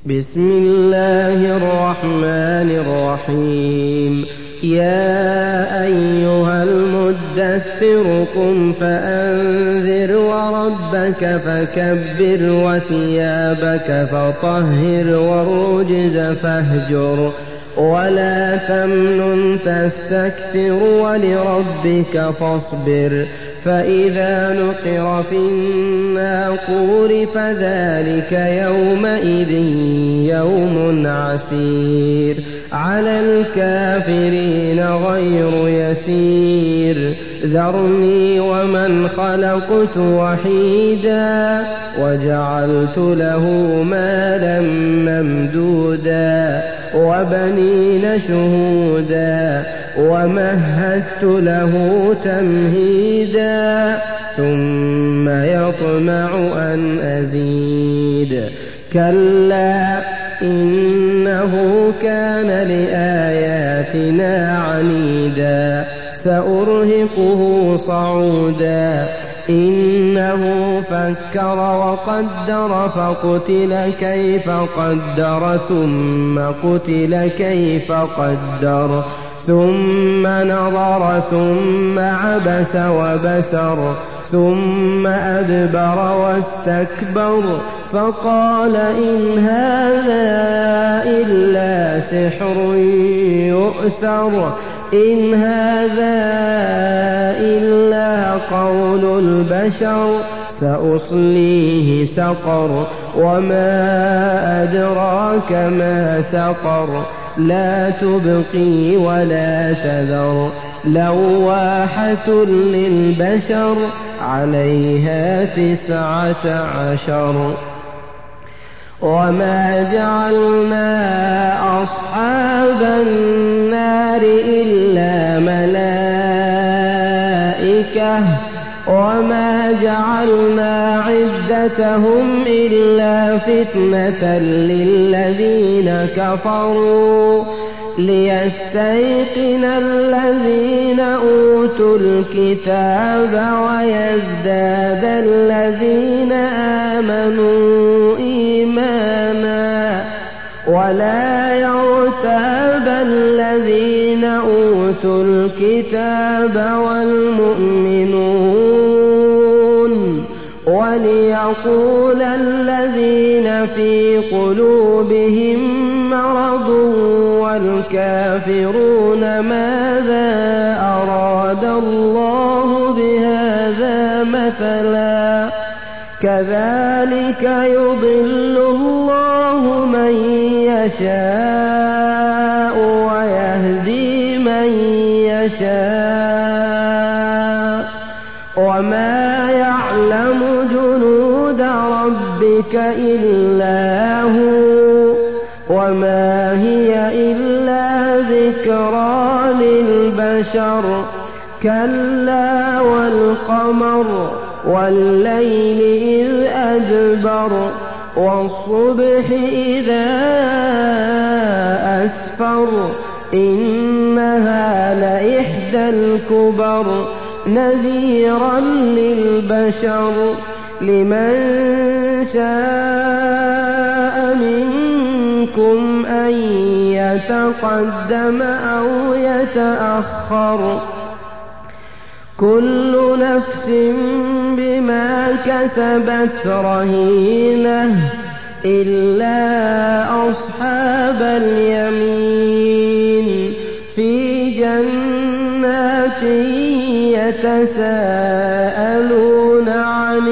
بسم الله الرحمن الرحيم. يا أيها المدثر قم فأنذر وربك فكبر وثيابك فطهر والرجز فاهجر ولا تمنن تستكثر ولربك فاصبر. فإذا نقر في الناقور فذلك يومئذ يوم عسير على الكافرين غير يسير. ذرني ومن خلقت وحيدا وجعلت له مالا ممدودا وبنين شهودا ومهدت له تمهيدا ثم يطمع أن أزيد. كلا إنه كان لآياتنا عنيدا سأرهقه صعودا. إنه فكر وقدر فقتل كيف قدر ثم قتل كيف قدر ثم نظر ثم عبس وبسر ثم أدبر واستكبر فقال إن هذا إلا سحر يؤثر إن هذا إلا قول البشر سأصليه سقر وما أدراك ما سقر لا تبقي ولا تذر لواحة للبشر عليها 19. وما جعلنا أصحاب النار إلا ملائكة وما جعلنا عدتهم إلا فتنة للذين كفروا ليستيقن الذين أوتوا الكتاب ويزداد الذين آمنوا إيمانا ولا يرتاب الذين أوتوا الكتاب والمؤمنون وليقول الذين في قلوبهم مرض والكافرون ماذا أراد الله بهذا مثلا كذلك يضل الله من يشاء ويهدي من يشاء وما يعلم جنود ربك إلا هو وما هي إلا ذكرى للبشر. كلا والقمر والليل إذ أدبر والصبح إذا أسفر إنها لإحدى الكبر نذيرا للبشر لمن شاء منكم أن يتقدم أو يتأخر. كل نفس بما كسبت رهينة إلا أصحاب اليمين في جنات يتساءلون عن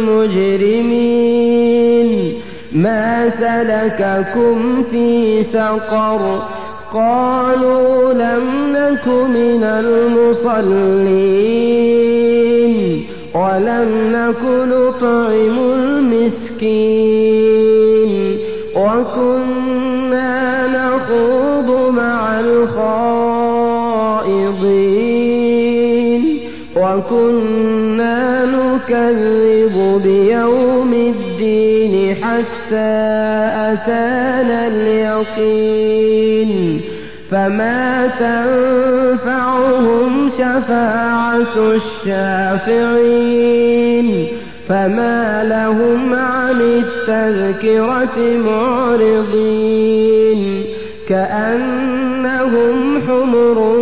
المجرمين ما سلككم في سقر قالوا لم نك من المصلين ولم نك نطعم المسكين وكنا نخوض مع الخائضين وكنا نكذب بيوم الدين حتى أتانا اليقين فما تنفعهم شفاعة الشافعين فما لهم عن التذكرة معرضين كأنهم حمر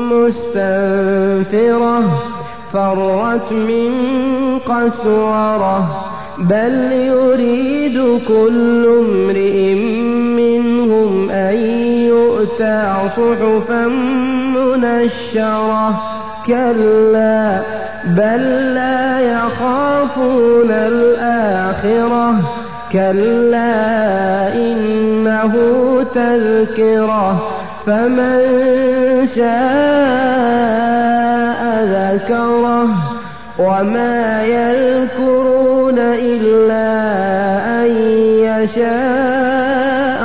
مستنفرة فرت من قسورة بل يريد كل امرئ منهم أن يؤتى صحفا منشرة كلا بل لا يخافون الآخرة كلا إنه تذكرة فمن شاء ذكره وما يذكرون إلا أن يشاء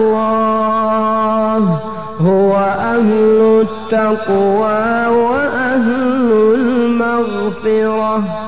الله هو أهل التقوى وأهل المغفرة